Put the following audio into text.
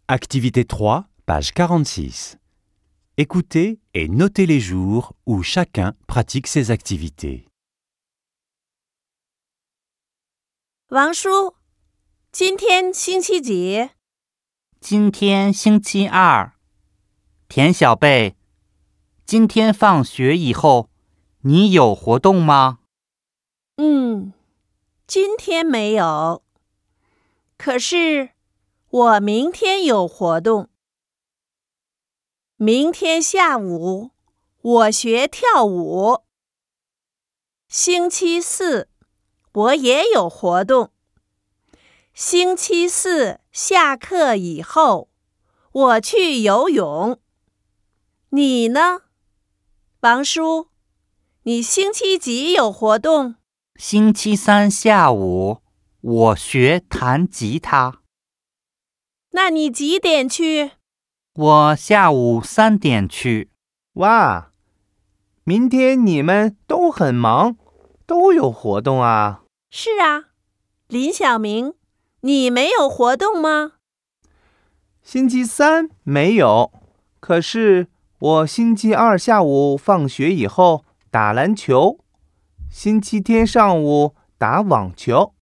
Activité 3, page 46. Écoutez et notez les jours où chacun pratique ses activités. 王叔，今天星期几？ 今天星期二。田小贝，今天放学以后，你有活动吗？ 今天没有。可是我明天有活动。明天下午我学跳舞。星期四我也有活动。星期四下课以后我去游泳。你呢，王叔？你星期几有活动？ 星期三下午，我学弹吉他。 那你几点去？ 我下午3点去。 哇，明天你们都很忙，都有活动啊。 是啊，林小明，你没有活动吗？ 星期三没有，可是我星期二下午放学以后打篮球，星期天上午打网球。